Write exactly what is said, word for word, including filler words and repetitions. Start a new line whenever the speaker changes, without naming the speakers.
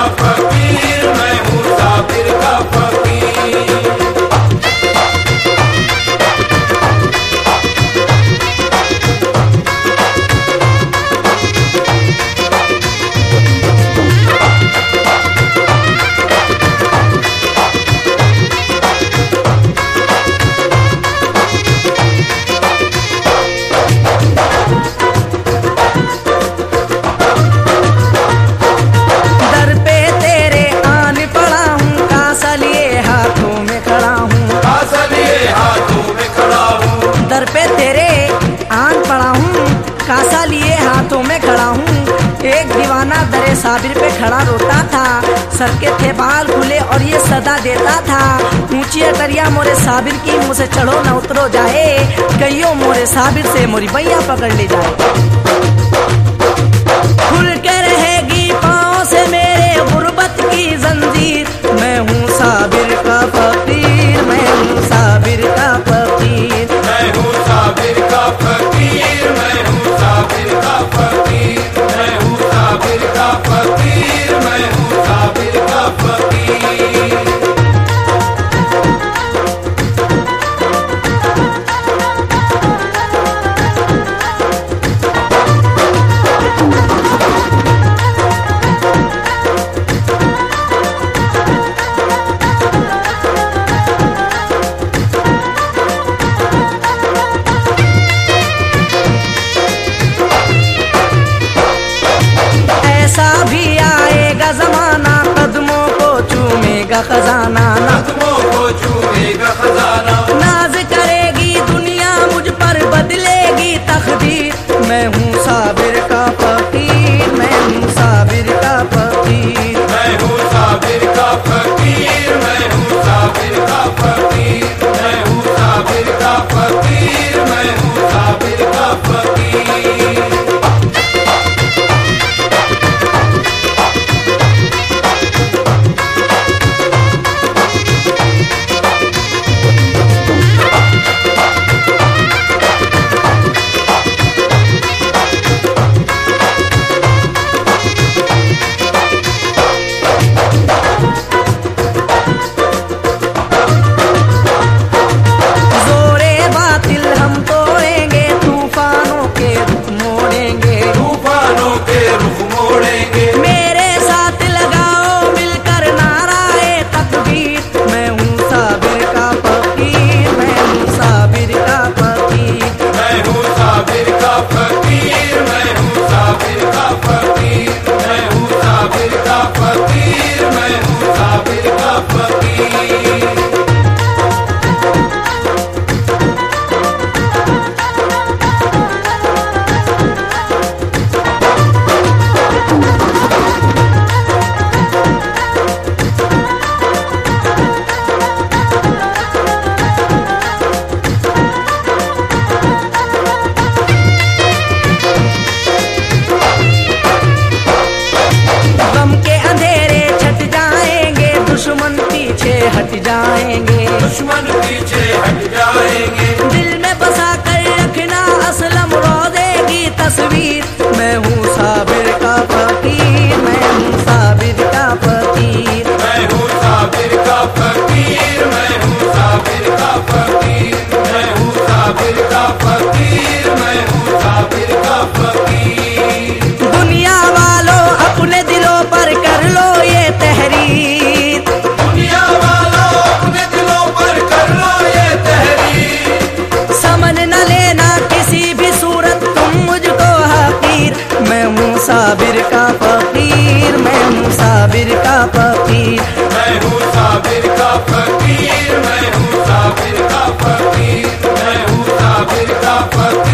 फकीर, मैं हूँ साबिर का फकीर।
कासा लिए हाथों में खड़ा हूँ। एक दीवाना दरे साबिर पे खड़ा रोता था, सर के थे बाल खुले और ये सदा देता था, ऊंची अटरिया मोरे साबिर की, मुझसे चढ़ो न उतरो जाए, कईयों मोरे साबिर से मोरी बैया पकड़ ले जाए। खुल के रहेगी पाँव से मेरे गुर्बत की जंजीर, मैं हूँ साबिर का फकीर, मैं हूँ साबिर का फकीर,
मैं हूँ साबिर का फकीर, मैं हूँ साबिर का फकीर, मैं हूँ साबिर का फकीर, मैं हूँ साबिर का फकीर।
खजाना
कदमों को छूएगा खजाना,
नाज करेगी दुनिया मुझ पर, बदलेगी तकदीर, मैं हूँ साबिर का फकीर, मैं हूँ साबिर का फकीर,
मैं हूँ साबिर का फकीर, मैं हूँ साबिर का फकीर, मैं हूँ साबिर का फकीर, मैं हूँ साबिर का फकीर।
हट जाएंगे,
दुश्मन पीछे हट जाएंगे,
दिल में बसा कर रखना असलम रोज़े की तस्वीर, मैं हूँ साबिर का फकीर, मैं हूँ साबिर का फकीर,
मैं हूँ साबिर का फकीर, मैं हूँ साबिर का फकीर, मैं हूँ साबिर का फकीर, मैं हूँ साबिर का फकीर।
दुनिया वालों अपने दिलों पर कर लो ये तहरीर,
दुनिया वालों अपने दिलों पर कर लो ये तहरीर,
समझ न लेना किसी भी सूरत तुम मुझको हकीर, मैं हूँ साबिर का फकीर, मैं हूँ साबिर का फकीर,
मैं हूँ साबिर का फकीर, मैं हूँ साबिर का फकीर, मैं हूँ साबिर का फकीर।